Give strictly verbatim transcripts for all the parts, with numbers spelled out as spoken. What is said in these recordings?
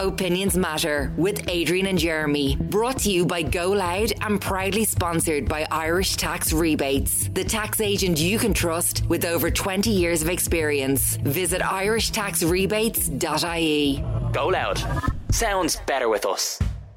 Opinions Matter with Adrian and Jeremy. Brought to you by Go Loud and proudly sponsored by Irish Tax Rebates, the tax agent you can trust with over twenty years of experience. Visit irish tax rebates dot I E. Go Loud. Sounds better with us.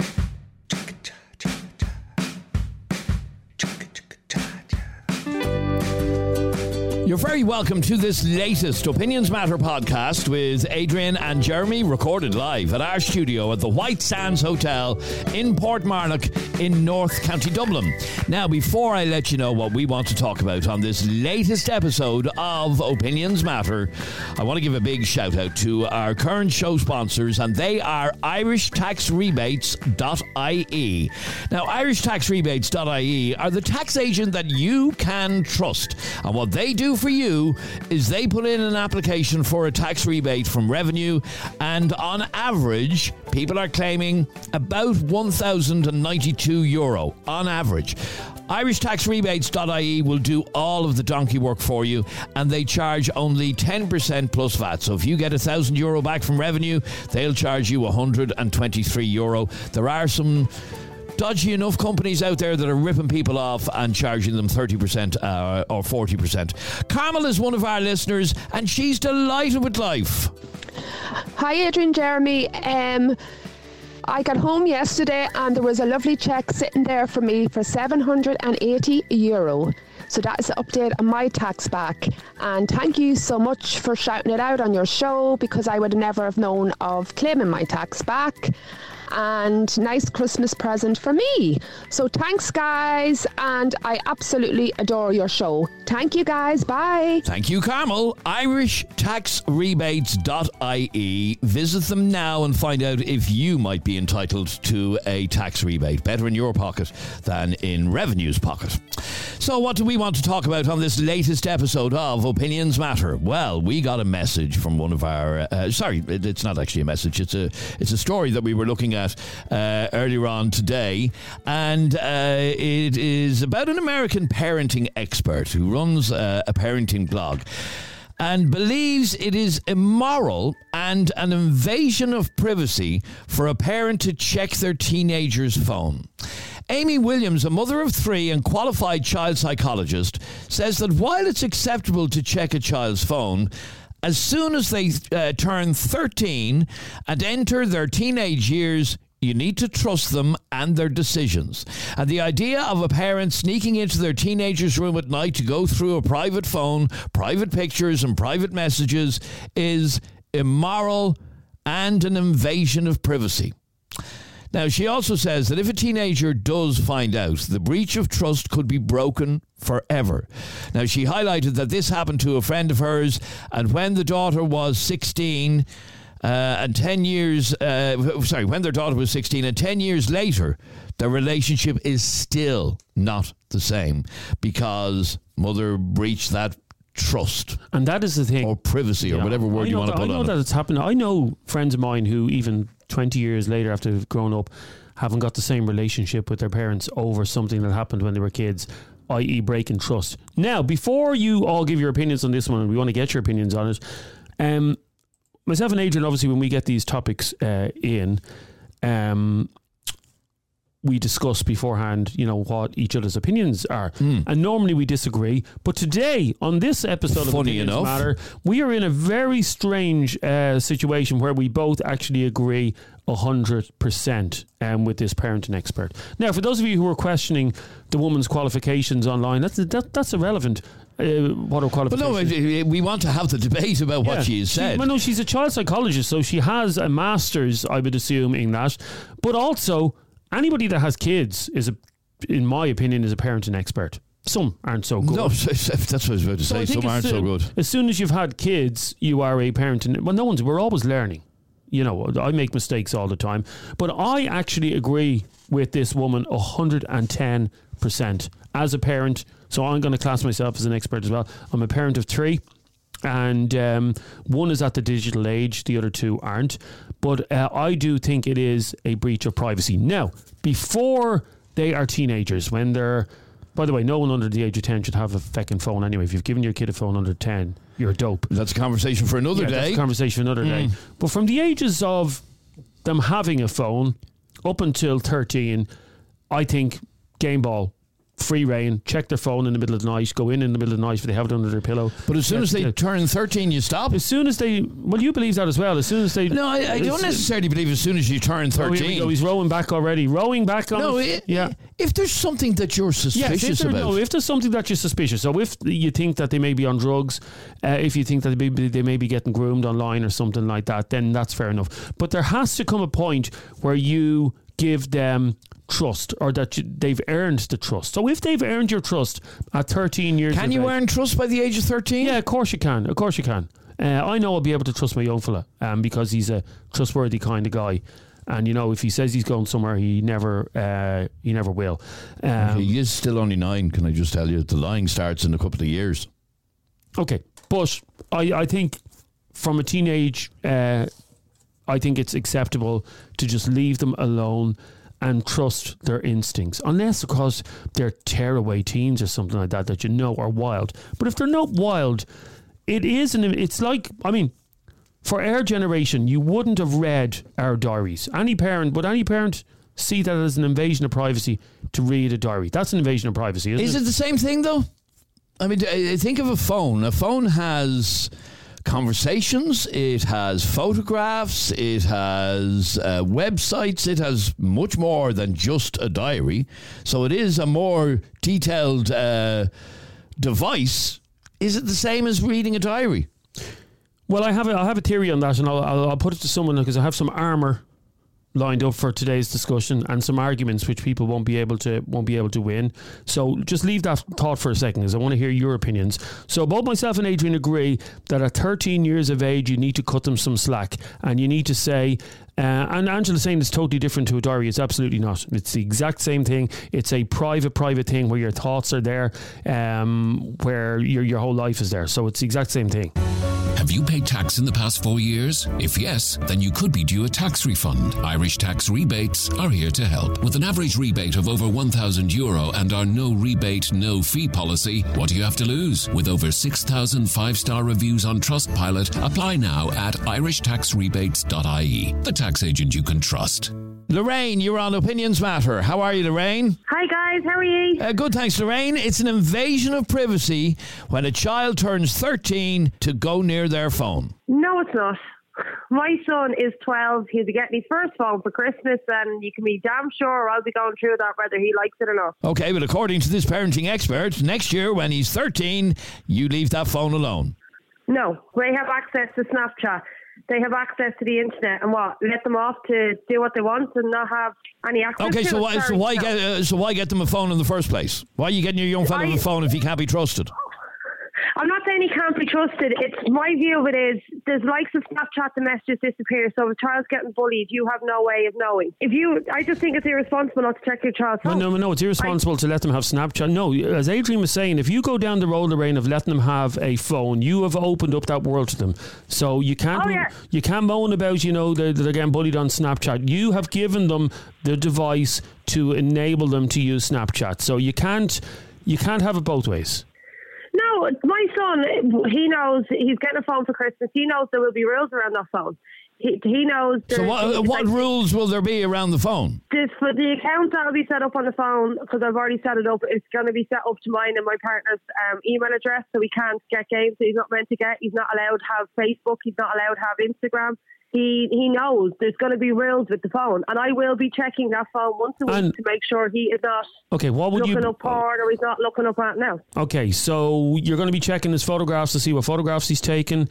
You're very welcome to this latest Opinions Matter podcast with Adrian and Jeremy, recorded live at our studio at the White Sands Hotel in Portmarnock in North County Dublin. Now, before I let you know what we want to talk about on this latest episode of Opinions Matter, I want to give a big shout out to our current show sponsors, and they are irish tax rebates dot I E. Now, irish tax rebates dot I E are the tax agent that you can trust, and what they do for you is they put in an application for a tax rebate from Revenue, and on average people are claiming about one thousand ninety-two euro on average. irish tax rebates dot I E will do all of the donkey work for you, and they charge only ten percent plus V A T. So if you get one thousand euro back from Revenue, they'll charge you one hundred twenty-three euro. There are some dodgy enough companies out there that are ripping people off and charging them thirty percent uh, or forty percent. Carmel is one of our listeners, and she's delighted with life. Hi, Adrian, Jeremy. Um, I got home yesterday and there was a lovely cheque sitting there for me for seven hundred eighty euro. So that's an update on my tax back. And thank you so much for shouting it out on your show, because I would never have known of claiming my tax back. And nice Christmas present for me. So thanks, guys, and I absolutely adore your show. Thank you, guys. Bye. Thank you, Carmel. irish tax rebates dot I E. Visit them now and find out if you might be entitled to a tax rebate. Better in your pocket than in Revenue's pocket. So what do we want to talk about on this latest episode of Opinions Matter? Well, we got a message from one of our... Uh, sorry, it, it's not actually a message. It's a, it's a story that we were looking at Uh, earlier on today, and uh, it is about an American parenting expert who runs uh, a parenting blog and believes it is immoral and an invasion of privacy for a parent to check their teenager's phone. Amy Williams, a mother of three and qualified child psychologist, says that while it's acceptable to check a child's phone, as soon as they uh, turn thirteen and enter their teenage years, you need to trust them and their decisions. And the idea of a parent sneaking into their teenager's room at night to go through a private phone, private pictures and private messages is immoral and an invasion of privacy. Now, she also says that if a teenager does find out, the breach of trust could be broken forever. Now, she highlighted that this happened to a friend of hers, and when the daughter was sixteen, uh, and ten years, uh, sorry, when their daughter was sixteen, and ten years later, their relationship is still not the same because mother breached that trust. And that is the thing. Or privacy, or yeah, whatever word you want to put on it. I know that it's happened. I know friends of mine who even twenty years later, after they've grown up, haven't got the same relationship with their parents over something that happened when they were kids, that is breaking trust. Now, before you all give your opinions on this one, and we want to get your opinions on it, um, myself and Adrian, obviously, when we get these topics uh, in, um, we discuss beforehand, you know, what each other's opinions are. Mm. And normally we disagree. But today, on this episode Funny of Opinions enough. Matter, we are in a very strange uh, situation where we both actually agree one hundred percent um, with this parenting expert. Now, for those of you who are questioning the woman's qualifications online, that's that, that's irrelevant. Uh, what her qualifications. But no, we want to have the debate about Yeah. what she has said. She, well, no, she's a child psychologist, so she has a master's, I would assume, in that. But also, anybody that has kids is, a, in my opinion, is a parenting expert. Some aren't so good. No, that's what I was about to So I say. think Some aren't as so soon- good. As soon as you've had kids, you are a parent. And, well, no one's. We're always learning. You know, I make mistakes all the time. But I actually agree with this woman one hundred ten percent as a parent. So I'm going to class myself as an expert as well. I'm a parent of three. And um, one is at the digital age, the other two aren't. But uh, I do think it is a breach of privacy. Now, before they are teenagers, when they're... By the way, no one under the age of ten should have a fucking phone anyway. If you've given your kid a phone under ten, you're a dope. That's a conversation for another yeah, day. That's a conversation for another mm. day. But from the ages of them having a phone up until thirteen, I think game ball. Free reign, check their phone in the middle of the night, go in in the middle of the night if they have it under their pillow. But as soon as they turn thirteen, you stop? As soon as they... Well, you believe that as well. As soon as they... No, I, I don't necessarily believe as soon as you turn thirteen. Oh, he's rowing back already. Rowing back on... No, it, it, yeah. If there's something that you're suspicious yes, if about... No, if there's something that you're suspicious. So if you think that they may be on drugs, uh, if you think that they may, be, they may be getting groomed online or something like that, then that's fair enough. But there has to come a point where you give them... trust, or that you, they've earned the trust. So if they've earned your trust at thirteen years, can you age, earn trust by the age of thirteen? Yeah, of course you can. Of course you can. Uh, I know I'll be able to trust my young fella, um, because he's a trustworthy kind of guy. And you know, if he says he's going somewhere, he never, uh, he never will. Um, okay, he is still only nine. Can I just tell you, the lying starts in a couple of years. Okay, but I, I think from a teenage, uh, I think it's acceptable to just leave them alone and trust their instincts, unless of course they're tearaway teens or something like that that you know are wild. But if they're not wild, it is an, it's like, I mean, for our generation, you wouldn't have read our diaries. Any parent, would any parent see that as an invasion of privacy to read a diary? That's an invasion of privacy, isn't is it? Is it the same thing though? I mean, think of a phone. A phone has conversations, it has photographs, it has uh, websites, it has much more than just a diary. So it is a more detailed uh, device. Is it the same as reading a diary? Well, I have a, I have a theory on that, and I'll, I'll, I'll put it to someone because I have some armour lined up for today's discussion and some arguments which people won't be able to won't be able to win. So just leave that thought for a second, because I want to hear your opinions. So both myself and Adrian agree that at thirteen years of age you need to cut them some slack, and you need to say, uh, and Angela's saying it's totally different to a diary. It's absolutely not. It's the exact same thing. It's a private private thing where your thoughts are there, um, where your your whole life is there. So it's the exact same thing. Have you paid tax in the past four years? If yes, then you could be due a tax refund. Irish Tax Rebates are here to help. With an average rebate of over one thousand euro and our no rebate, no fee policy, what do you have to lose? With over six thousand five-star reviews on Trustpilot, apply now at irish tax rebates dot I E. The tax agent you can trust. Lorraine, you're on Opinions Matter. How are you, Lorraine? Hi guys, how are you? Uh, good, thanks, Lorraine. It's an invasion of privacy when a child turns thirteen to go near their phone. No, it's not. My son is twelve. He'll be getting his first phone for Christmas, and you can be damn sure I'll be going through that whether he likes it or not. Okay, but according to this parenting expert, next year when he's thirteen, you leave that phone alone. No, they have access to Snapchat. They have access to the internet, and what? Let them off to do what they want and not have any access okay, to so it. why, so why get uh, so why get them a phone in the first place? Why are you getting your young fella a phone if he can't be trusted? I'm not saying he can't be trusted. It's my view of it is there's likes of Snapchat, the messages disappear. So if a child's getting bullied, you have no way of knowing. If you, I just think it's irresponsible not to check your child's phone. No, no, no, it's irresponsible I, to let them have Snapchat. No, as Adrian was saying, if you go down the road, Lorraine, of letting them have a phone, you have opened up that world to them. So you can't, oh, yeah. you can't moan about, you know, they're, they're getting bullied on Snapchat. You have given them the device to enable them to use Snapchat. So you can't, you can't have it both ways. No, my son, he knows he's getting a phone for Christmas. He knows there will be rules around that phone. He, he knows... So what, what like, rules will there be around the phone? This, for the account that will be set up on the phone, because I've already set it up, it's going to be set up to mine and my partner's um, email address, so he can't get games that he's not meant to get. He's not allowed to have Facebook. He's not allowed to have Instagram. He he knows there's going to be rules with the phone, and I will be checking that phone once a week and to make sure he is not okay, what would looking you, up porn or he's not looking up at now. Okay, so you're going to be checking his photographs to see what photographs he's taken.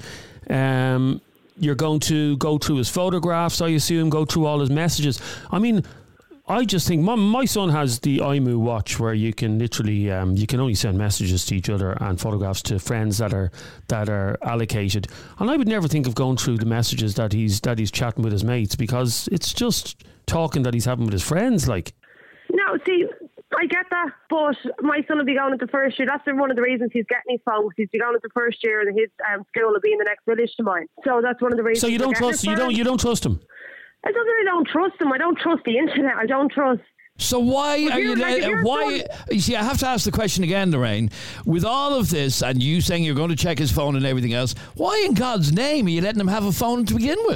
Um, you're going to go through his photographs, I assume, go through all his messages. I mean, I just think my, my son has the iMovie watch where you can literally um, you can only send messages to each other and photographs to friends that are that are allocated. And I would never think of going through the messages that he's that he's chatting with his mates, because it's just talking that he's having with his friends. Like, no, see, I get that, but my son will be going into first year. That's one of the reasons he's getting his phone. He's going into first year, and his um, school will be in the next village to mine. So that's one of the reasons. So you don't trust you don't you don't trust him. I don't really don't trust him. I don't trust the internet. I don't trust. So why are you? Like, uh, why? son, you see, I have to ask the question again, Lorraine. With all of this, and you saying you're going to check his phone and everything else, why in God's name are you letting him have a phone to begin with?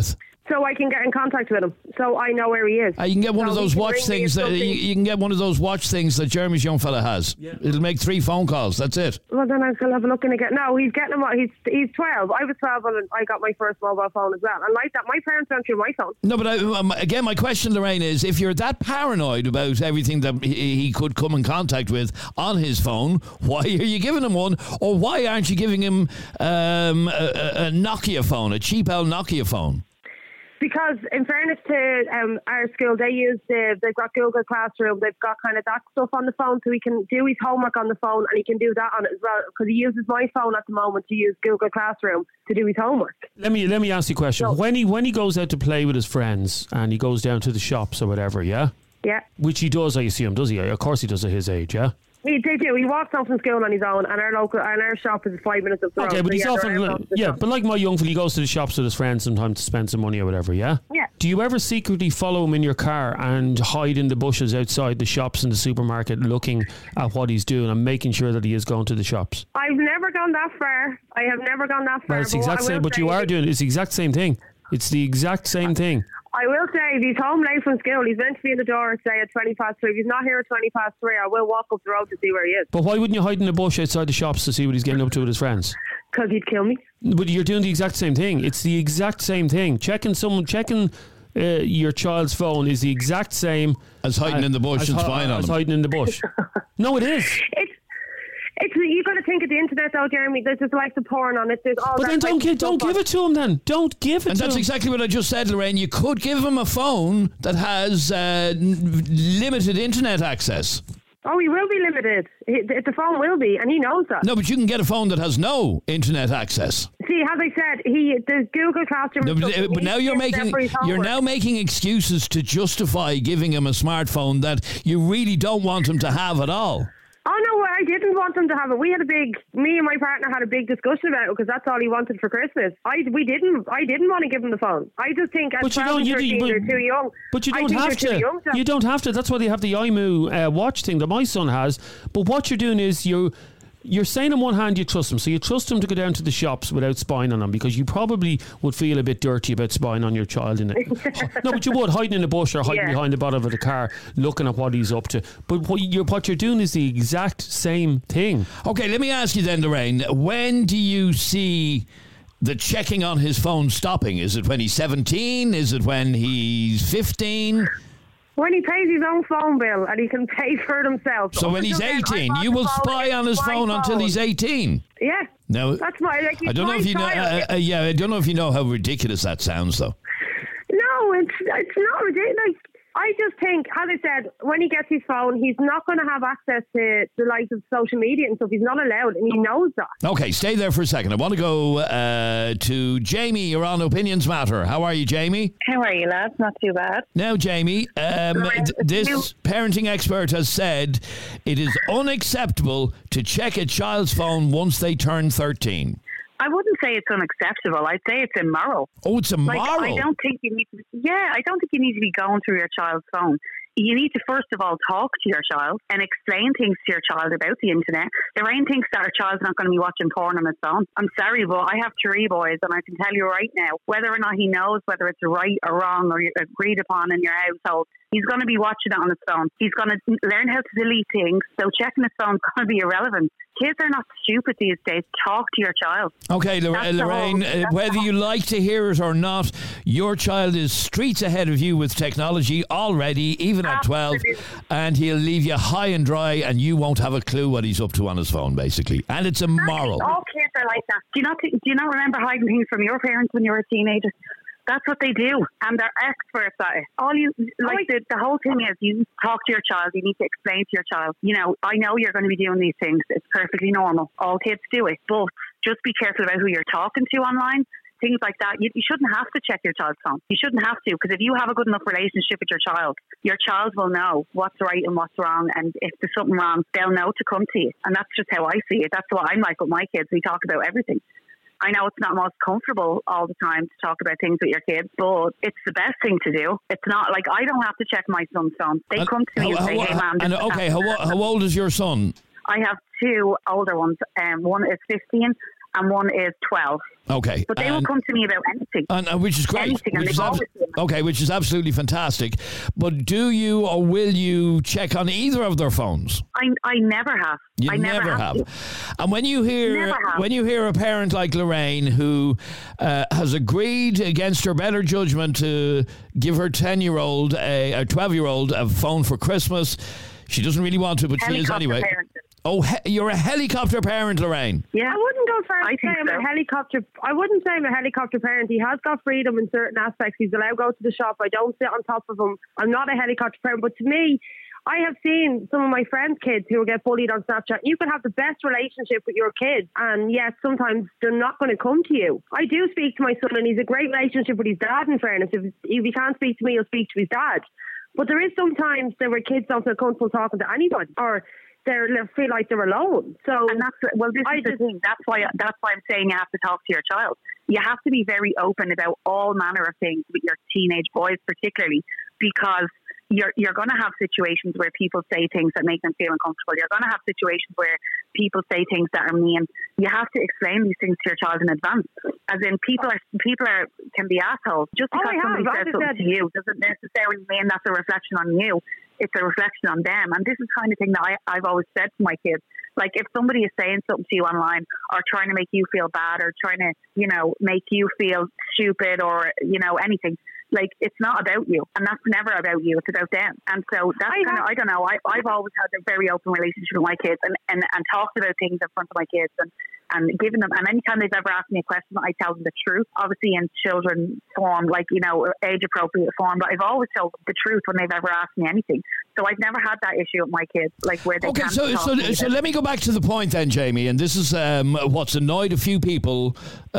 so I can get in contact with him, so I know where he is. Uh, you can get one So of he those can watch ring me things if that you, something- you can get one of those watch things that Jeremy's young fella has. Yeah. It'll make three phone calls. That's it. Well, then I'll have a look in again. No, he's getting him. He's he's twelve. I was twelve when I got my first mobile phone as well. And like that, my parents went through my phone. No, but I, um, again, my question, Lorraine, is if you're that paranoid about everything that he, he could come in contact with on his phone, why are you giving him one? Or why aren't you giving him um, a, a Nokia phone, a cheap old Nokia phone? Because in fairness to um, our school, they use the, they've got Google Classroom. They've got kind of that stuff on the phone, so he can do his homework on the phone, and he can do that on it as well. Because he uses my phone at the moment to use Google Classroom to do his homework. Let me let me ask you a question. No. When he when he goes out to play with his friends and he goes down to the shops or whatever, yeah, Yeah. which he does, I assume, does he? Of course he does at his age, yeah. He, they do. He walks home from school on his own, and our local and our shop is five minutes up the road. Okay, but So he's yeah, often, they're out of the yeah, shop. but like my young fella, he goes to the shops with his friends sometimes to spend some money or whatever, yeah? Yeah. Do you ever secretly follow him in your car and hide in the bushes outside the shops in the supermarket looking at what he's doing and making sure that he is going to the shops? I've never gone that far. I have never gone that far. Well, it's the but what exact I will same, but say you are is- doing, it's the exact same thing. It's the exact same thing. I will say, if he's home late from school, he's meant to be in the door, say, at twenty past three. If he's not here at twenty past three, I will walk up the road to see where he is. But why wouldn't you hide in the bush outside the shops to see what he's getting up to with his friends? Because he'd kill me. But you're doing the exact same thing. It's the exact same thing. Checking someone, checking uh, your child's phone is the exact same As hiding in the bush as and hi- spying on as him. hiding in the bush. No, it is. It's, it's you got to think of the internet, though, Jeremy. There's just like the porn on it. There's all But that then don't type give, of don't stuff give on it to him. Then don't give it And to that's him. exactly what I just said, Lorraine. You could give him a phone that has uh, n- limited internet access. Oh, he will be limited. He, the, the phone will be, and he knows that. No, but you can get a phone that has no internet access. See, as I said, he the Google Classroom. No, and but, stuff, uh, but he now you're sits there making for his you're homework. now making excuses to justify giving him a smartphone that you really don't want him to have at all. Oh no, I didn't want him to have it. We had a big, me and my partner had a big discussion about it because that's all he wanted for Christmas. I we didn't, I didn't want to give him the phone. I just think at But you twelve don't. and You, thirteen, but, they're too young. But you I don't think have they're to. Too young to- You don't have to. That's why they have the I M U uh, watch thing that my son has. But what you're doing is you. You're saying on one hand you trust him, so you trust him to go down to the shops without spying on him because you probably would feel a bit dirty about spying on your child in it. No, but you would hiding in the bush or hiding Yeah. behind the bottom of the car, looking at what he's up to. But what you're what you're doing is the exact same thing. Okay, let me ask you then, Lorraine. When do you see the checking on his phone stopping? Is it when he's seventeen? Is it when he's fifteen? When he pays his own phone bill and he can pay for it himself. So when he's Until then, I eighteen, bought you the will phone, spy it's on his my phone until he's eighteen. Yeah. No, That's my, like, he's I don't know my if you know. child. Uh, uh, yeah, I don't know if you know how ridiculous that sounds, though. No, it's it's not ridiculous. Like, I just think, as I said, when he gets his phone, he's not going to have access to the likes of social media and stuff. He's not allowed, and he knows that. Okay, stay there for a second. I want to go uh, to Jamie. You're on Opinions Matter. How are you, Jamie? How are you, lads? Not too bad. Now, Jamie, um, th- this parenting expert has said it is unacceptable to check a child's phone once they turn thirteen. I wouldn't say it's unacceptable. I'd say it's immoral. Oh, it's immoral. Like, I don't think you need to. Yeah, I don't think you need to be going through your child's phone. You need to first of all talk to your child and explain things to your child about the internet. Lorraine thinks that her child's not going to be watching porn on his phone. I'm sorry, but I have three boys, and I can tell you right now, whether or not he knows whether it's right or wrong or agreed upon in your household, he's going to be watching it on his phone. He's going to learn how to delete things. So checking his phone's going to be irrelevant. Kids are not stupid these days. Talk to your child. Okay, Lor- That's the Lorraine, whole- uh, that's whether the you like to hear it or not, your child is streets ahead of you with technology already, even at twelve, Absolutely. and he'll leave you high and dry, and you won't have a clue what he's up to on his phone, basically. And it's immoral. All kids are like that. Do you not think, do you not remember hiding things from your parents when you were a teenager? That's what they do, and they're experts at it. All you like the, the whole thing is you talk to your child. You need to explain to your child. You know, I know you're going to be doing these things. It's perfectly normal. All kids do it, but just be careful about who you're talking to online. Things like that. You, you shouldn't have to check your child's phone. You shouldn't have to, because if you have a good enough relationship with your child, your child will know what's right and what's wrong, and if there's something wrong, they'll know to come to you. And that's just how I see it. That's what I'm like with my kids. We talk about everything. I know it's not most comfortable all the time to talk about things with your kids, but it's the best thing to do. It's not like I don't have to check my son's phone. They And come to me how- and say, how- hey, Mom, and this is okay, how, happening." how old is your son? I have two older ones. Um, one is fifteen and one is twelve. Okay. But they and, will come to me about anything. And, uh, which is great. Anything, and which is they've ab- always been. okay, which is absolutely fantastic. But do you or will you check on either of their phones? I, I never have. You I never, never have. have. And when you hear Never have. when you hear a parent like Lorraine who uh, has agreed against her better judgment to give her ten-year-old, a, a twelve-year-old a phone for Christmas, she doesn't really want to, but she is Helicopter anyway. parenting. Oh, he- you're a helicopter parent, Lorraine. Yeah. I wouldn't go far I to say think I'm so. a helicopter. I wouldn't say I'm a helicopter parent. He has got freedom in certain aspects. He's allowed to go to the shop. I don't sit on top of him. I'm not a helicopter parent. But to me, I have seen some of my friends' kids who get bullied on Snapchat. You can have the best relationship with your kids, and yes, sometimes they're not going to come to you. I do speak to my son, and he's a great relationship with his dad, in fairness. If, if he can't speak to me, he'll speak to his dad. But there is sometimes there where kids don't feel comfortable talking to anybody, or they feel like they're alone. So, and that's well, this I is the just, thing. That's why. That's why I'm saying you have to talk to your child. You have to be very open about all manner of things with your teenage boys, particularly because you're you're going to have situations where people say things that make them feel uncomfortable. You're going to have situations where people say things that are mean. You have to explain these things to your child in advance. As in, people are people are can be assholes. Just Oh, because I somebody have. says As I something said- to you doesn't necessarily mean that's a reflection on you. It's a reflection on them. And this is the kind of thing that I, I've always said to my kids. Like, if somebody is saying something to you online or trying to make you feel bad or trying to, you know, make you feel stupid or, you know, anything, like, it's not about you. And that's never about you. It's about them. And so that's I kind of, have- I don't know, I, I've always had a very open relationship with my kids and, and, and talked about things in front of my kids and, and given them, and anytime they've ever asked me a question, I tell them the truth, obviously in children form, like, you know, age appropriate form, but I've always told them the truth when they've ever asked me anything. So I've never had that issue with my kids, like where they Okay, can't so talk so to me so about- let me go back to the point then, Jamie, and this is um, what's annoyed a few people.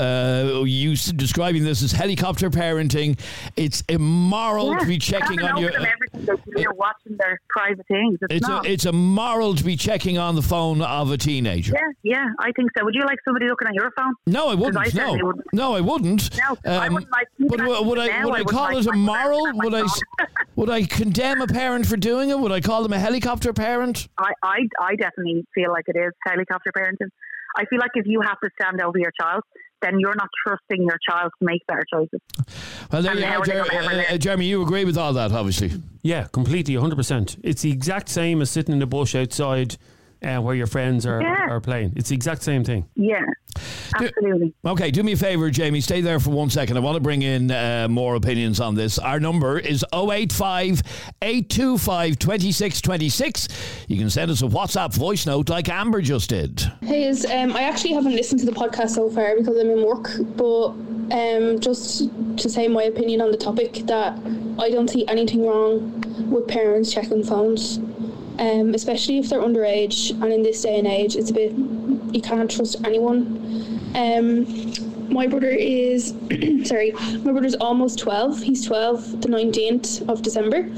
Uh, you s- describing this as helicopter parenting. It's immoral Yeah, to be checking having on your. open everything they do, you're watching their private things. It's, It's a, not. it's immoral to be checking on the phone of a teenager. yeah, yeah, I think so. Would you like somebody looking at your phone? No, I wouldn't. I No, certainly wouldn't. no, I wouldn't. No, I wouldn't like- even But actually would I now, would I I wouldn't call like it my immoral? friends on my Would I s- phone. would I condemn a parent for doing it? Would I call them a helicopter parent? I, I, I definitely feel like it is helicopter parenting. I feel like if you have to stand over your child, then you're not trusting your child to make better choices. Well, there And you how are, are they Jer- gonna ever uh, learn? Jeremy. You agree with all that, obviously. Yeah, completely, one hundred percent. It's the exact same as sitting in the bush outside uh, where your friends are, Yeah. are playing. It's the exact same thing. Yeah, absolutely. Okay, do me a favour, Jamie. Stay there for one second. I want to bring in uh, more opinions on this. Our number is oh eight five, eight two five, two six two six. You can send us a WhatsApp voice note like Amber just did. Hey, um, I actually haven't listened to the podcast so far because I'm in work, but um, just to say my opinion on the topic, that I don't see anything wrong with parents checking phones, um, especially if they're underage, and in this day and age it's a bit, you can't trust anyone. Um, my brother is, sorry, my brother's almost twelve. He's twelve the nineteenth of December,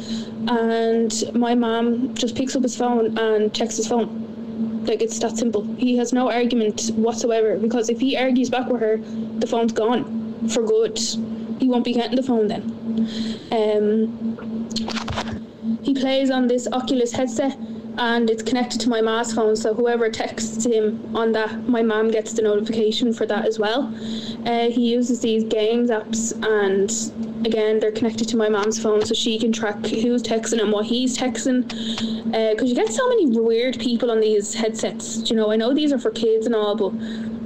and my mum just picks up his phone and checks his phone. Like, it's that simple. He has no argument whatsoever, because if he argues back with her, the phone's gone for good. He won't be getting the phone then. Um, he plays on this Oculus headset, and it's connected to my ma's phone, so whoever texts him on that, my mum gets the notification for that as well. Uh, he uses these games apps, and again, they're connected to my mum's phone, so she can track who's texting and what he's texting. Because uh, you get so many weird people on these headsets. You know, I know these are for kids and all, but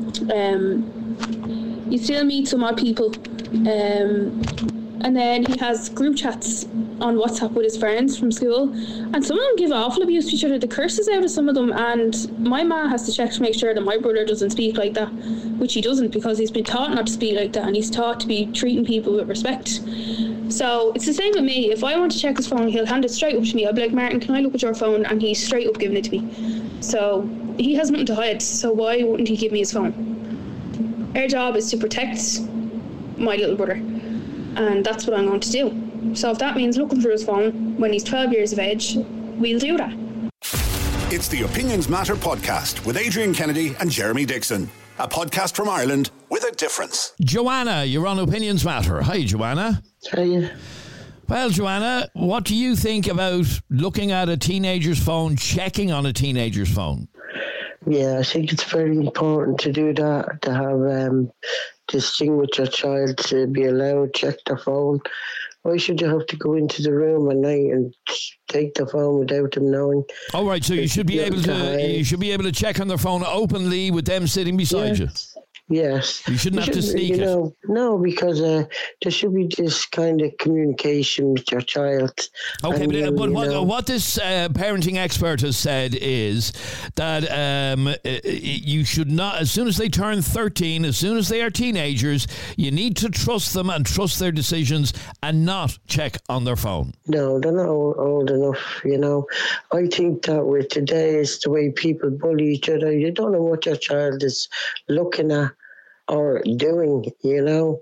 um, you still meet some odd people. Um, and then he has group chats on WhatsApp with his friends from school, and some of them give awful abuse to each other. The curses out of some of them, and my ma has to check to make sure that my brother doesn't speak like that, which he doesn't, because he's been taught not to speak like that, and he's taught to be treating people with respect. So it's the same with me. If I want to check his phone, he'll hand it straight up to me. I'll be like, Martin, can I look at your phone? And he's straight up giving it to me. So he has nothing to hide, so why wouldn't he give me his phone? Our job is to protect my little brother, and that's what I'm going to do. So if that means looking for his phone when he's twelve years of age, we'll do that. It's the Opinions Matter podcast with Adrian Kennedy and Jeremy Dixon. A podcast from Ireland with a difference. Joanna, you're on Opinions Matter. Hi, Joanna. Hi. Well, Joanna, what do you think about looking at a teenager's phone, checking on a teenager's phone? Yeah, I think it's very important to do that, to have um, this thing with your child, to be allowed to check their phone. Why should you have to go into the room at night and take the phone without them knowing? All right, so you should be able to you should be able to check on their phone openly with them sitting beside you. Yes. You shouldn't You have to shouldn't, sneak you it. know, No, because uh, there should be this kind of communication with your child. Okay, And but, you- uh, but you what, know, what this uh, parenting expert has said is that um, uh, you should not, as soon as they turn thirteen, as soon as they are teenagers, you need to trust them and trust their decisions and not check on their phone. No, they're not old, old enough, you know. I think that with today is the way people bully each other. You don't know what your child is looking at or doing, you know.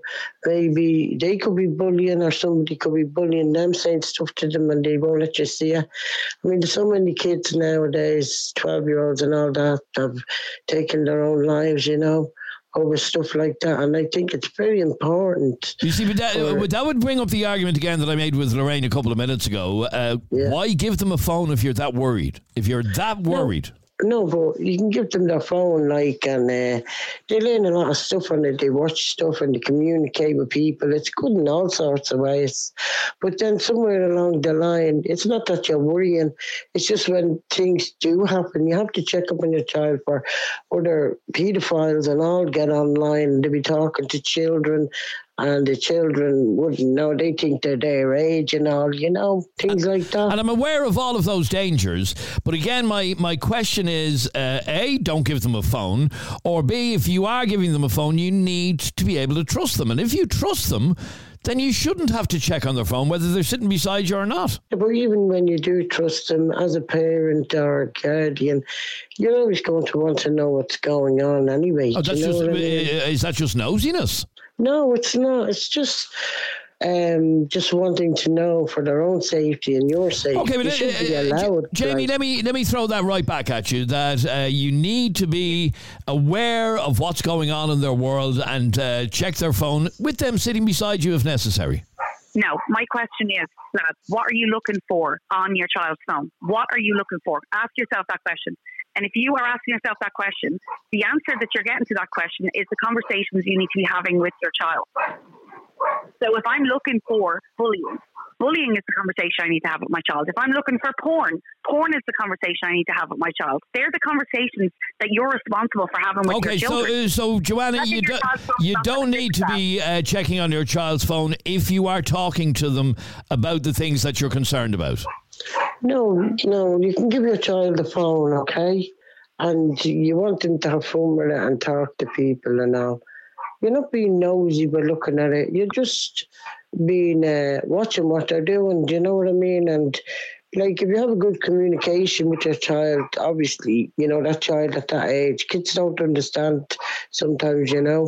Maybe they could be bullying or somebody could be bullying them, saying stuff to them and they won't let you see it. I mean, there's so many kids nowadays, twelve-year-olds and all that, have taken their own lives, you know, over stuff like that. And I think it's very important. You see, but that, for- uh, that would bring up the argument again that I made with Lorraine a couple of minutes ago. Uh, Why give them a phone if you're that worried? If you're that worried? No, but you can give them their phone, like, and uh, they learn a lot of stuff on it. They watch stuff and they communicate with people. It's good in all sorts of ways. But then somewhere along the line, it's not that you're worrying. It's just when things do happen, you have to check up on your child for other paedophiles and all get online and they'll be talking to children. And the children wouldn't know. They think they're their age and all, you know, things like that. And I'm aware of all of those dangers. But again, my, my question is, uh, A, don't give them a phone. Or B, if you are giving them a phone, you need to be able to trust them. And if you trust them, then you shouldn't have to check on their phone, whether they're sitting beside you or not. But even when you do trust them as a parent or a guardian, you're always going to want to know what's going on anyway. Oh, do that's you know just, what I mean? Is that just nosiness? No, it's not. It's just um, just wanting to know for their own safety and your safety. Okay, but you uh, should be uh, allowed. Jamie, like- let me let me throw that right back at you. That uh, you need to be aware of what's going on in their world and uh, check their phone with them sitting beside you if necessary. No, my question is, lads, what are you looking for on your child's phone? What are you looking for? Ask yourself that question. And if you are asking yourself that question, the answer that you're getting to that question is the conversations you need to be having with your child. So if I'm looking for bullying, bullying is the conversation I need to have with my child. If I'm looking for porn, porn is the conversation I need to have with my child. They're the conversations that you're responsible for having with Okay, your so children. uh, so Joanna, Letting you your do, child's phone you stop don't and need fix to that. be uh, checking on your child's phone if you are talking to them about the things that you're concerned about. No, no, you can give your child the phone, okay? And you want them to have fun with it and talk to people and all. You're not being nosy by looking at it. You're just being uh, watching what they're doing. Do you know what I mean? And like, if you have a good communication with your child, obviously, you know, that child at that age, kids don't understand sometimes, you know.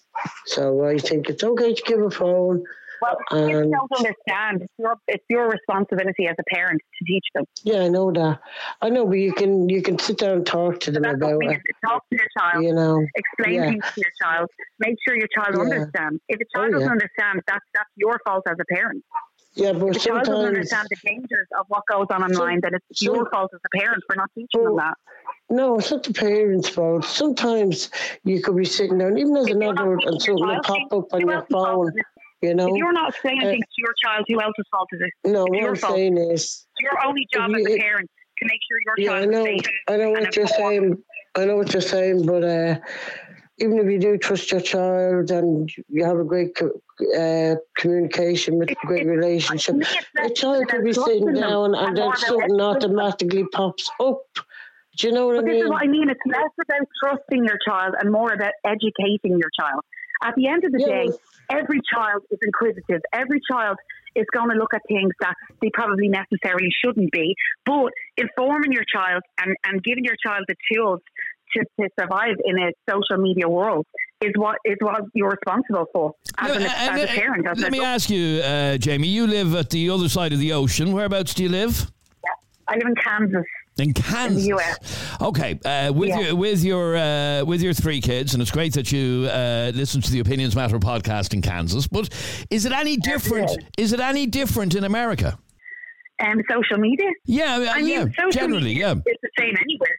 So I think it's okay to give a phone. Well, kids And- don't understand. It's your, it's your responsibility as a parent to teach them. Yeah, I know that. I know, but you can you can sit down and talk to them That's what about we it. need to talk to your child. You know, Explain yeah. things to your child. Make sure your child Yeah. understands. If a child Oh, doesn't yeah. understand, that's that's your fault as a parent. Yeah, but If the child doesn't sometimes understand the dangers of what goes on online, then it's some- your fault as a parent for not teaching them that. no, it's not the parents' fault. Sometimes you could be sitting down, even as an adult, and something will pop up on your phone. You know, If you're not saying Uh, things to your child, who else's fault is it? no, It's what your I'm fault. saying is, It's your only job if as you- a parent to make sure your yeah, I child know, is safe. I know and what you're informed. saying. I know what you're saying, but uh, even if you do trust your child and you have a great co- uh, communication with a great relationship, to me, it's a less child could about be sitting trusting them down and and then more about something educating them. automatically pops up. Do you know what But I this mean? is what I mean. It's less about trusting your child and more about educating your child. At the end of the Yeah, day, well- every child is inquisitive. Every child is going to look at things that they probably necessarily shouldn't be. But informing your child and, and giving your child the tools to, to survive in a social media world is what is what you're responsible for as, an, Now, uh, as a parent. As Let an me adult. ask you, uh, Jamie, you live at the other side of the ocean. Whereabouts do you live? I live in Kansas. In Kansas, In the U S. Okay, uh, with Yeah. your with your uh, with your three kids, and it's great that you uh, listen to the Opinions Matter podcast in Kansas. But is it any different? Is it any different in America? Um, social media. Yeah, uh, I mean, yeah, social generally, media yeah. is the same anywhere. Like, social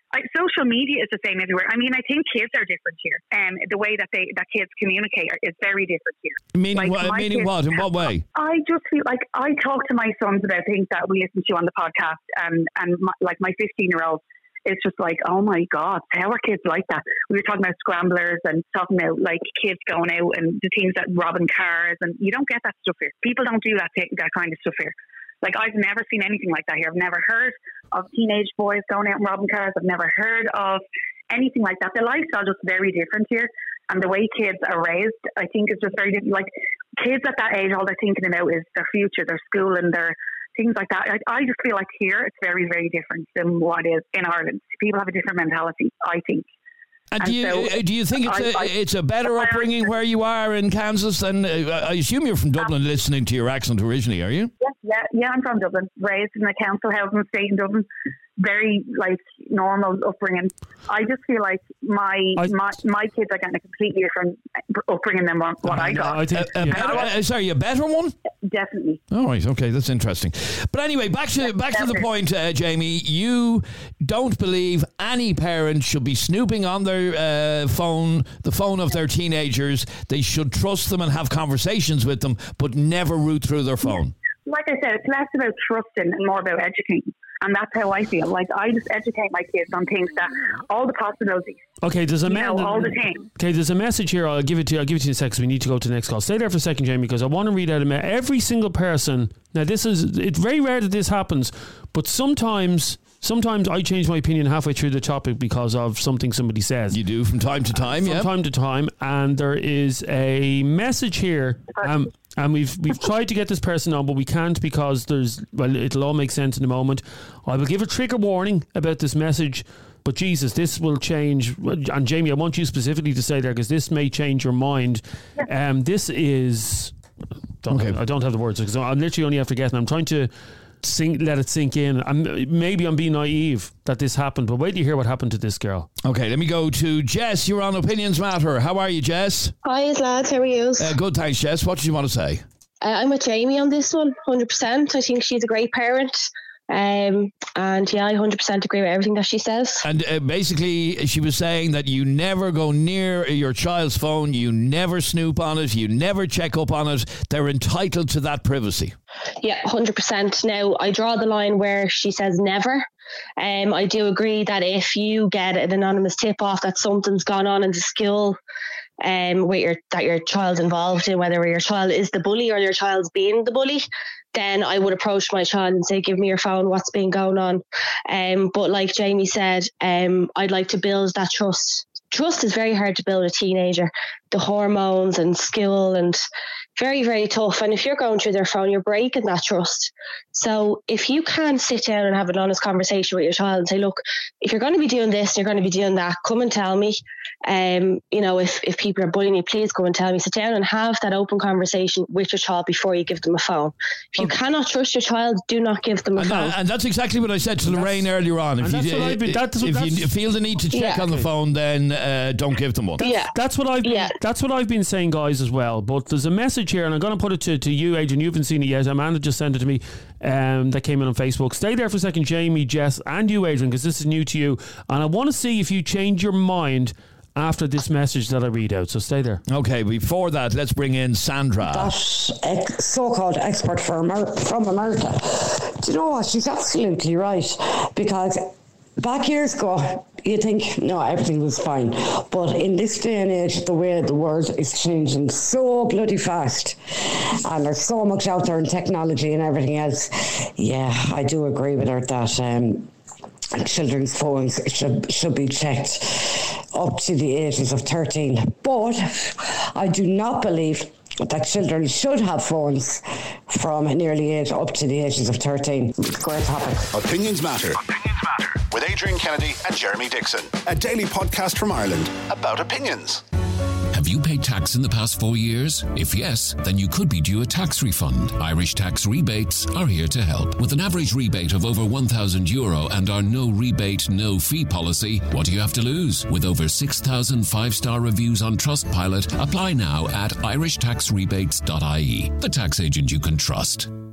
social media is the same everywhere. I mean, I think kids are different here, and um, the way that they that kids communicate is very different here. Meaning, like what, meaning kids, what? In what way? I just feel like I talk to my sons about things that we listen to on the podcast, and and my, like my fifteen-year-old. It's just like, oh my God, how are kids like that? We were talking about scramblers and talking about like kids going out and the things that robbing cars, and you don't get that stuff here. People don't do that th- that kind of stuff here. Like, I've never seen anything like that here. I've never heard of teenage boys going out and robbing cars. I've never heard of anything like that. The lifestyle is just very different here, and the way kids are raised, I think, is just very different. Like, kids at that age, all they're thinking about is their future, their school, and their things like that. I, I just feel like here it's very, very different than what is in Ireland. People have a different mentality, I think. And, and do you so, do you think it's a, I, I, it's a better I, upbringing where you are in Kansas than uh, I assume you're from Dublin, um, listening to your accent originally, are you? Yeah, yeah, yeah. I'm from Dublin, raised in a council housing estate in Dublin. Very like normal upbringing. I just feel like my I, my my kids are getting a completely different upbringing than what, what I got. I think, a, a better, uh, sorry, a better one? Definitely. All right, okay, that's interesting. But anyway, back to back Definitely. to the point, uh, Jamie. You don't believe any parent should be snooping on their uh, phone, the phone of their teenagers. They should trust them and have conversations with them, but never root through their phone. Like I said, it's less about trusting and more about educating. And that's how I feel. Like, I just educate my kids on things that all the possibilities. Okay, there's a me- know, all the time. Okay, there's a message here. I'll give it to you. I'll give it to you in a second. So we need to go to the next call. Stay there for a second, Jamie, because I want to read out a me- every single person. Now, this is it's very rare that this happens, but sometimes. Sometimes I change my opinion halfway through the topic because of something somebody says. You do from time to time, yeah. From yep. time to time, and there is a message here, um, and we've we've tried to get this person on, but we can't because there's well, it'll all make sense in a moment. I will give a trigger warning about this message, but Jesus, this will change. And Jamie, I want you specifically to say there because this may change your mind. Um, this is don't okay. have, I don't have the words because I'm literally only after getting. I'm trying to. Sink, let it sink in. I'm, maybe I'm being naive that this happened, but wait till you hear what happened to this girl. Okay, let me go to Jess. You're on Opinions Matter. How are you, Jess? Hi, lads. How are you? Uh, good, thanks, Jess. What did you want to say? Uh, I'm with Jamie on this one, one hundred percent. I think she's a great parent. Um, and yeah, I one hundred percent agree with everything that she says. And uh, basically, she was saying that you never go near your child's phone, you never snoop on it, you never check up on it. They're entitled to that privacy. Yeah, one hundred percent. Now, I draw the line where she says never. Um, I do agree that if you get an anonymous tip off that something's gone on in the school, um, with your, that your child's involved in, whether your child is the bully or your child's being the bully, then I would approach my child and say, give me your phone, what's been going on. Um, but like Jamie said, um, I'd like to build that trust. Trust is very hard to build with a teenager. The hormones and school and very, very tough. And if you're going through their phone, you're breaking that trust. So if you can sit down and have an honest conversation with your child and say, look, if you're going to be doing this, you're going to be doing that, come and tell me. Um, you know, if, if people are bullying you, please come and tell me. Sit down and have that open conversation with your child before you give them a phone. If you okay. cannot trust your child, do not give them a and phone. That, and that's exactly what I said to Lorraine earlier on. If, you, been, that's, if that's, you feel the need to check yeah. on the phone, then uh, don't give them one. That's, yeah. that's what I've been, yeah. that's what I've been saying, guys, as well. But there's a message here, and I'm going to put it to, to you, Adrian. You haven't seen it yet. Amanda just sent it to me. Um, that came in on Facebook. Stay there for a second, Jamie, Jess, and you, Adrian, because this is new to you, and I want to see if you change your mind after this message that I read out. So stay there. Okay, before that, let's bring in Sandra. That ex- so-called expert from America, from America. Do you know what? She's absolutely right, because back years ago, you think, no, everything was fine. But in this day and age, the way the world is changing so bloody fast, and there's so much out there in technology and everything else. Yeah, I do agree with her that um, children's phones should, should be checked up to the ages of thirteen. But I do not believe that children should have phones from an early age up to the ages of thirteen. Great topic. Opinions Matter. Opinions Matter. With Adrian Kennedy and Jeremy Dixon. A daily podcast from Ireland about opinions. Have you paid tax in the past four years? If yes, then you could be due a tax refund. Irish Tax Rebates are here to help. With an average rebate of over one thousand euro and our no rebate, no fee policy, what do you have to lose? With over six thousand five-star reviews on Trustpilot, apply now at irish tax rebates dot I E. The tax agent you can trust.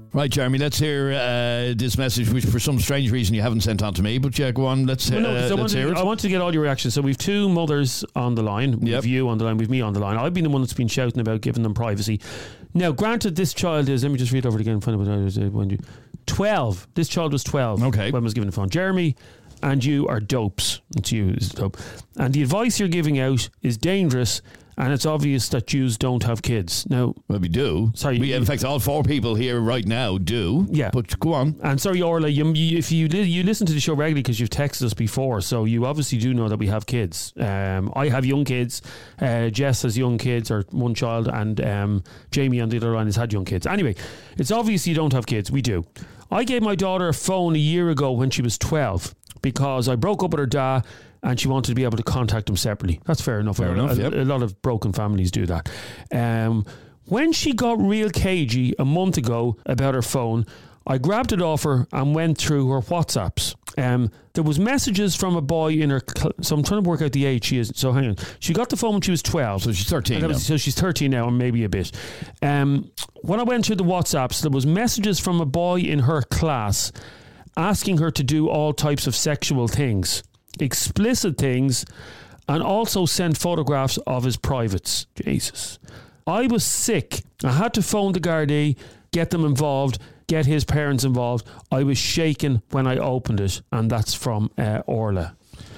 Right, Jeremy, let's hear uh, this message, which for some strange reason you haven't sent on to me. But yeah, go on, let's, well, no, uh, I let's want hear to, it. I want to get all your reactions. So we've two mothers on the line. We've Yep. you on the line. We've me on the line. I've been the one that's been shouting about giving them privacy. Now, granted, this child is, let me just read over it again and find out what I was, uh, when you, twelve. This child was twelve okay. when I was given the phone. Jeremy and you are dopes. It's you is dope. And the advice you're giving out is dangerous, and it's obvious that Jews don't have kids. Now, well, we do. Sorry, we, in fact, all four people here right now do. Yeah, but go on. And sorry, Orla, you, you, if you li- you listen to the show regularly because you've texted us before, so you obviously do know that we have kids. Um, I have young kids. Uh, Jess has young kids, or one child, and um, Jamie on the other line has had young kids. Anyway, it's obvious you don't have kids. We do. I gave my daughter a phone a year ago when she was twelve because I broke up with her dad, and she wanted to be able to contact him separately. That's fair enough. Fair a, enough, a, yep. a lot of broken families do that. Um, when she got real cagey a month ago about her phone, I grabbed it off her and went through her WhatsApps. Um, there was messages from a boy in her... Cl- so I'm trying to work out the age she is. So hang on. She got the phone when she was twelve. So she's thirteen now. Was, so she's thirteen now, and maybe a bit. Um, when I went through the WhatsApps, there was messages from a boy in her class asking her to do all types of sexual things, explicit things, and also send photographs of his privates. Jesus. I was sick. I had to phone the Gardaí, get them involved, get his parents involved. I was shaken when I opened it, and that's from uh, Orla.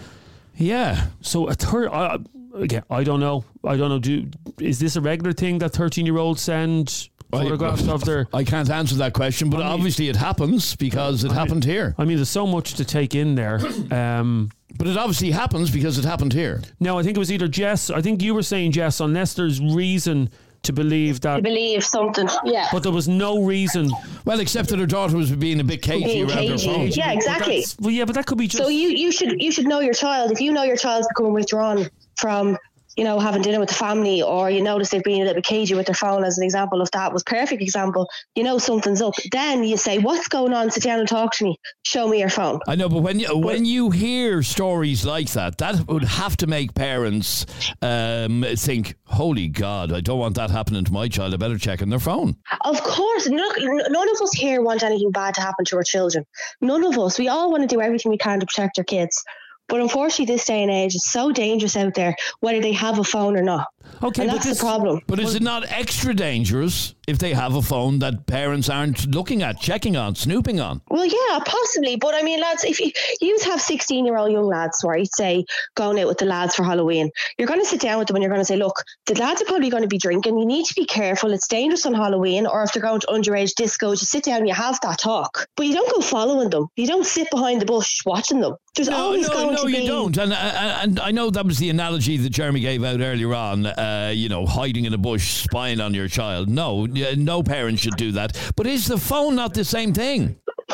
Yeah. So a third, uh, again, I don't know. I don't know. Do is this a regular thing that thirteen-year-olds send photographs I, of their? I can't answer that question, but I mean, obviously it happens because it I happened mean, here. I mean, there's so much to take in there. Um, but it obviously happens because it happened here. No, I think it was either Jess. I think you were saying, Jess, unless there's reason to believe that. To believe something, yeah. But there was no reason. Well, except that her daughter was being a bit cagey Being around cagey. her phone. Yeah, exactly. Well, yeah, but that could be just. So you, you should you should know your child. If you know your child's becoming withdrawn from, you know, having dinner with the family, or you notice they've been a little bit cagey with their phone, as an example of that was perfect example, you know something's up. Then you say, what's going on? Sit down and talk to me. Show me your phone. I know, but when you, when you hear stories like that, that would have to make parents um, think, holy God, I don't want that happening to my child. I better check on their phone. Of course. Look, none of us here want anything bad to happen to our children. None of us. We all want to do everything we can to protect our kids. But unfortunately, this day and age, it's so dangerous out there, whether they have a phone or not. Okay, and but that's this, the problem. But is it not extra dangerous if they have a phone that parents aren't looking at, checking on, snooping on? Well, yeah, possibly. But I mean, lads, if you, you have sixteen-year-old young lads, right, say, going out with the lads for Halloween, you're going to sit down with them and you're going to say, look, the lads are probably going to be drinking. You need to be careful. It's dangerous on Halloween. Or if they're going to underage discos, you sit down and you have that talk. But you don't go following them. You don't sit behind the bush watching them. There's no, always no, going no, to be... No, you don't. And, and I know that was the analogy that Jeremy gave out earlier on, uh, you know, hiding in a bush, spying on your child. No, no parent should do that. But is the phone not the same thing?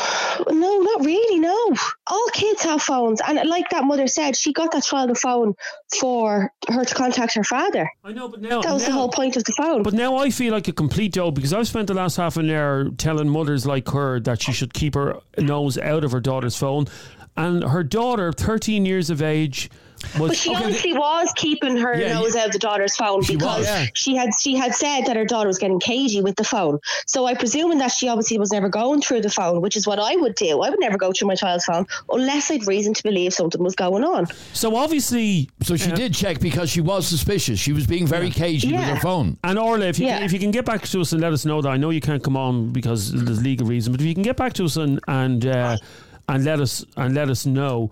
No, not really, no. All kids have phones. And like that mother said, she got that child a phone for her to contact her father. I know, but now... That was now, the whole point of the phone. But now I feel like a complete dope because I've spent the last half an hour telling mothers like her that she should keep her nose out of her daughter's phone. And her daughter, thirteen years of age... Was, but she okay, obviously was keeping her yeah, nose out of the daughter's phone she because was, yeah. she had she had said that her daughter was getting cagey with the phone. So I presume that she obviously was never going through the phone, which is what I would do. I would never go through my child's phone unless I'd reason to believe something was going on. So obviously... So she uh, did check because she was suspicious. She was being very cagey yeah. with her phone. And Orla, if you, yeah. can, if you can get back to us and let us know that, I know you can't come on because there's legal reason, but if you can get back to us and and uh, and let us and let us know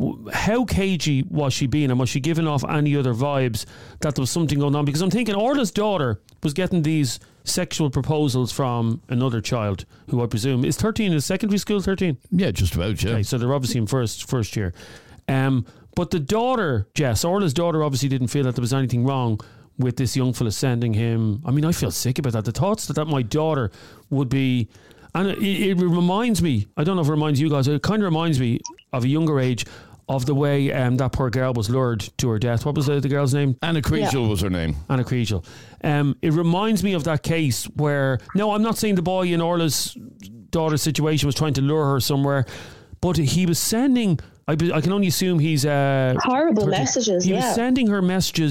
how cagey was she being, and was she giving off any other vibes that there was something going on? Because I'm thinking Orla's daughter was getting these sexual proposals from another child who I presume is thirteen. Is secondary school thirteen? Yeah, just about, yeah. Okay, so they're obviously in first first year. Um, but the daughter, Jess, Orla's daughter obviously didn't feel that there was anything wrong with this young fella sending him. I mean, I feel sick about that. The thoughts that, that my daughter would be... And it, it reminds me, I don't know if it reminds you guys, it kind of reminds me of a younger age of the way um, that poor girl was lured to her death. What was the, the girl's name? Anna Creasel yeah. was her name. Anna Creasel. Um, it reminds me of that case where, no, I'm not saying the boy in Orla's daughter's situation was trying to lure her somewhere, but he was sending, I, I can only assume he's... Uh, Horrible thirteen. messages, He yeah. was sending her messages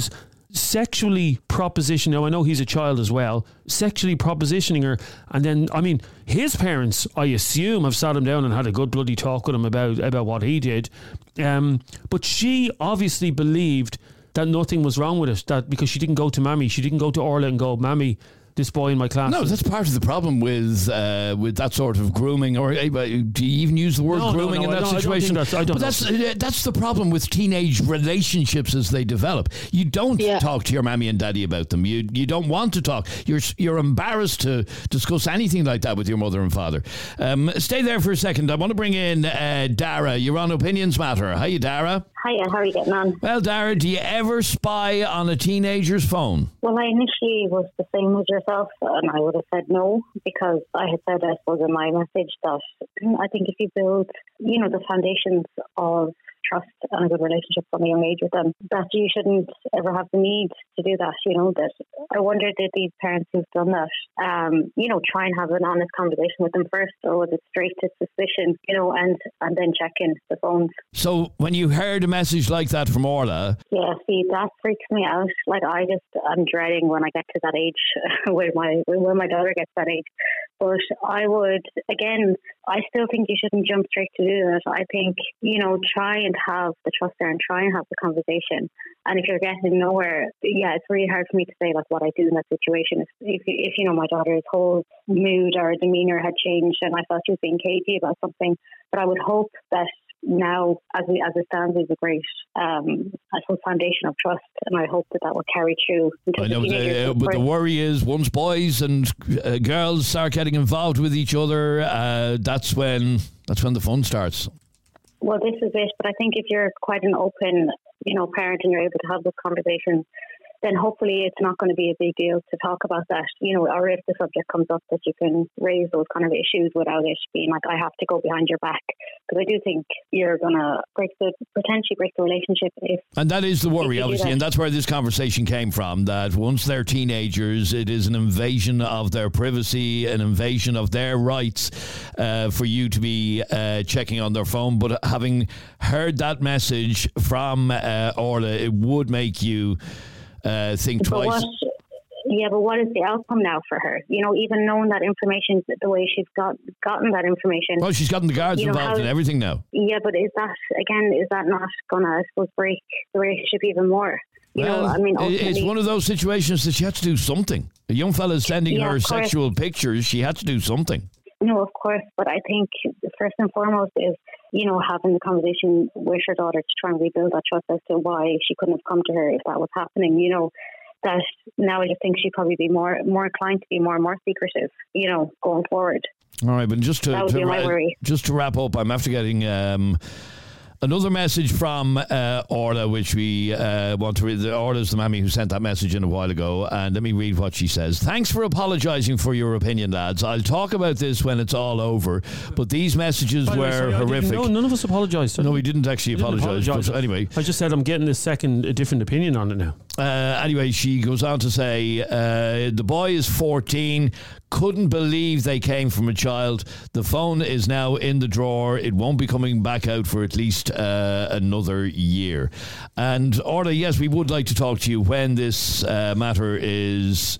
sexually propositioning, now I know he's a child as well, sexually propositioning her, and then, I mean, his parents, I assume, have sat him down and had a good bloody talk with him about, about what he did. Um, but she obviously believed that nothing was wrong with it, that because she didn't go to Mammy, she didn't go to Orla and go, Mammy, this boy in my class. No, that's part of the problem with uh, with that sort of grooming, or uh, do you even use the word no, grooming no, no, in that I don't, situation? I don't think that's, I don't but that's uh, that's the problem with teenage relationships as they develop. You don't Yeah. talk to your mammy and daddy about them. You you don't want to talk. You're you're embarrassed to discuss anything like that with your mother and father. Um, stay there for a second. I want to bring in uh, Dara. You're on Opinions Matter. Hiya, Dara. Hiya, how are you getting on? Well, Dara, do you ever spy on a teenager's phone? Well, I initially was the same as yourself, and I would have said no, because I had said, I suppose, in my message that I think if you build, you know, the foundations of trust and a good relationship from a young age with them, that you shouldn't ever have the need to do that, you know, that I wonder, did these parents who've done that, um, you know, try and have an honest conversation with them first, or was it straight to suspicion, you know, and, and then check in the phones? So when you heard a message like that from Orla... Yeah, see, that freaks me out. Like, I just, I'm dreading when I get to that age, when my, when my daughter gets that age. But I would, again, I still think you shouldn't jump straight to do that. I think, you know, try and have the trust there and try and have the conversation. And if you're getting nowhere, yeah, it's really hard for me to say like what I do in that situation. If, if, if you know, my daughter's whole mood or demeanour had changed and I felt she was being cagey about something, but I would hope that now, as we as it stands, is a great, um, I suppose, foundation of trust, and I hope that that will carry through. I know, the, uh, but the worry is once boys and uh, girls start getting involved with each other, uh, that's when that's when the fun starts. Well, this is it. But I think if you're quite an open, you know, parent and you're able to have this conversation, then hopefully it's not going to be a big deal to talk about that, you know, or if the subject comes up, that you can raise those kind of issues without it being like, I have to go behind your back. Because I do think you're going to break the, potentially break the relationship. If, and that is the worry, obviously, that. And that's where this conversation came from, that once they're teenagers, it is an invasion of their privacy, an invasion of their rights uh, for you to be uh, checking on their phone. But having heard that message from uh, Orla, it would make you uh, think but twice. What, yeah, but what is the outcome now for her? You know, even knowing that information, the way she's got gotten that information. Well, she's gotten the guards you know, involved how, in everything now. Yeah, but is that, again, is that not going to, I suppose, break the relationship even more? You well, know, I mean, it's one of those situations that she had to do something. A young fella's sending yeah, her sexual pictures. She had to do something. No, of course, but I think first and foremost is, you know, having the conversation with her daughter to try and rebuild that trust as to why she couldn't have come to her if that was happening, you know, that now I just think she'd probably be more more inclined to be more and more secretive, you know, going forward. All right, but just to, that would to be my ra- worry. just to wrap up, I'm after getting um, another message from uh, Orla, which we uh, want to read. Orla's the mammy who sent that message in a while ago, and let me read what she says. Thanks for apologising for your opinion, lads. I'll talk about this when it's all over, but these messages By the were way, sorry, I horrific. didn't- No, none of us apologised. No, we didn't actually We didn't apologise. apologise. But anyway, I just said I'm getting a second, a different opinion on it now. Uh, anyway, she goes on to say, uh, the boy is fourteen, couldn't believe they came from a child. The phone is now in the drawer. It won't be coming back out for at least uh, another year. And Orla, yes, we would like to talk to you when this uh, matter is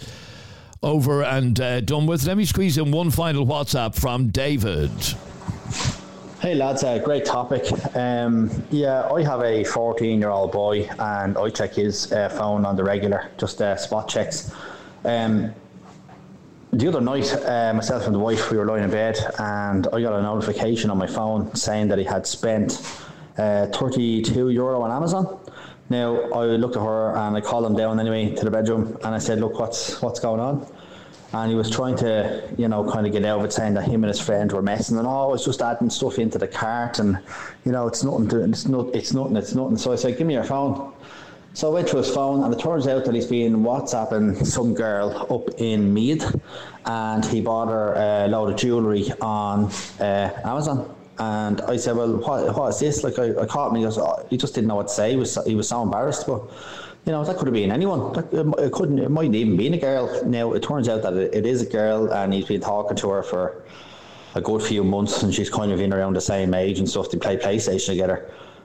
over and uh, done with. Let me squeeze in one final WhatsApp from David. Hey lads, uh, great topic. Um, yeah, I have a fourteen-year-old boy, and I check his uh, phone on the regular, just uh, spot checks. Um, the other night, uh, myself and the wife, we were lying in bed, and I got a notification on my phone saying that he had spent uh, thirty-two euro on Amazon. Now, I looked at her and I called him down anyway to the bedroom, and I said, "Look, what's what's going on?" And he was trying to, you know, kind of get out of it, saying that him and his friend were messing, and oh, it's just adding stuff into the cart, and you know, it's nothing. To, it's not. It's nothing. It's nothing. So I said, "Give me your phone." So I went through his phone, and it turns out that he's been WhatsApping some girl up in Meath, and he bought her a load of jewellery on uh, Amazon. And I said, "Well, what, what is this?" Like I, I caught him. He goes, oh, he just didn't know what to say. He was he was so embarrassed, but. You know, that could have been anyone. That, it couldn't. It mightn't even been a girl. Now, it turns out that it, it is a girl, and he's been talking to her for a good few months, and she's kind of in around the same age and stuff. They play PlayStation together.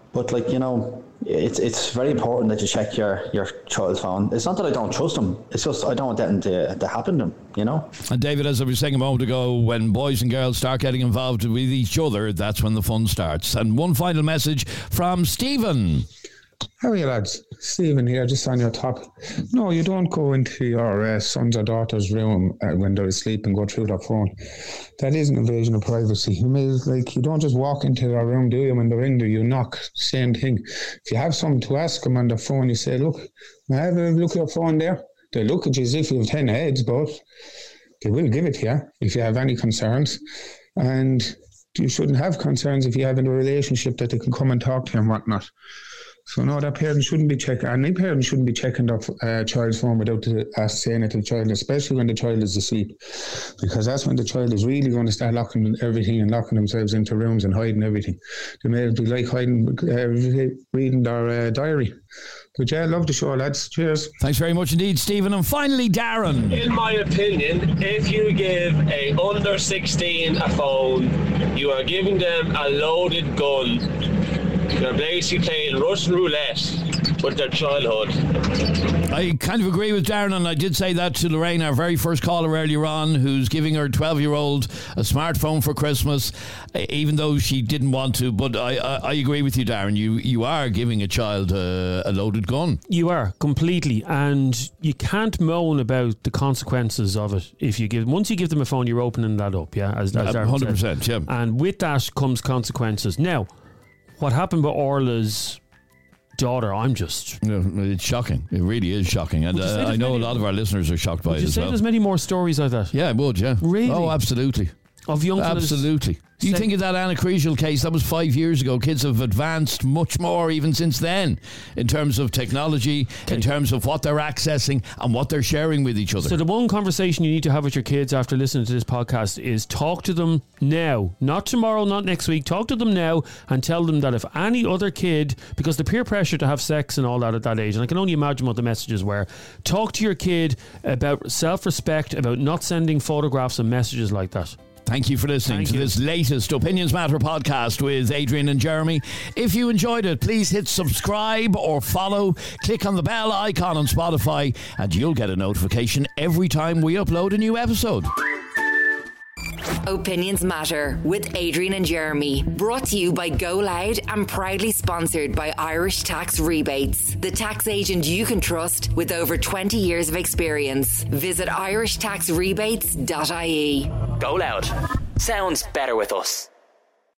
But like, you know, it's it's very important that you check your, your child's phone. It's not that I don't trust them. It's just I don't want that to, to happen to them, you know. And David, as I was saying a moment ago, when boys and girls start getting involved with each other, that's when the fun starts. And one final message from Stephen. How are you, lads? Stephen here, just on your top. No, you don't go into your uh, son's or daughter's room uh, when they're asleep and go through their phone. That is an invasion of privacy. You may, like, you don't just walk into their room, do you? When they're in there, you knock. Same thing. If you have something to ask them on their phone, you say, look, may I have a look at your phone there? They look at you as if you have ten heads, but they will give it to you if you have any concerns. And you shouldn't have concerns if you have in a relationship that they can come and talk to you and whatnot. So no, that parent shouldn't be checking, any parent shouldn't be checking their uh, child's phone without the, uh, saying it to the child, especially when the child is asleep, because that's when the child is really going to start locking everything and locking themselves into rooms and hiding everything. They may be like hiding, uh, reading their uh, diary. But yeah, I love the show, lads. Cheers. Thanks very much indeed, Stephen. And finally, Darren. In my opinion, if you give a under sixteen a phone, you are giving them a loaded gun. They're basically playing Russian roulette with their childhood. I kind of agree with Darren, and I did say that to Lorraine, our very first caller earlier on, who's giving her twelve-year-old a smartphone for Christmas, even though she didn't want to. But I, I, I agree with you, Darren. You you are giving a child a, a loaded gun. You are, completely. And you can't moan about the consequences of it. If you give Once you give them a phone, you're opening that up, yeah? As, as one hundred percent, said. Yeah. And with that comes consequences. Now, what happened with Orla's daughter, I'm just... No, it's shocking. It really is shocking. And uh, I know many, a lot of our listeners are shocked by it as well. Would you say there's many more stories like that? Yeah, I would, yeah. Really? Oh, absolutely. Of young Absolutely. You think of that Anna Kriegel case, that was five years ago. Kids have advanced much more even since then in terms of technology, okay. in terms of what they're accessing and what they're sharing with each other. So the one conversation you need to have with your kids after listening to this podcast is talk to them now. Not tomorrow, not next week. Talk to them now and tell them that if any other kid, because the peer pressure to have sex and all that at that age, and I can only imagine what the messages were, talk to your kid about self-respect, about not sending photographs and messages like that. Thank you for listening Thank to you. this latest Opinions Matter podcast with Adrian and Jeremy. If you enjoyed it, please hit subscribe or follow. Click on the bell icon on Spotify and you'll get a notification every time we upload a new episode. Opinions Matter with Adrian and Jeremy. Brought to you by Go Loud and proudly sponsored by Irish Tax Rebates, the tax agent you can trust with over twenty years of experience. Visit irish tax rebates dot I E. Go Loud. Sounds better with us.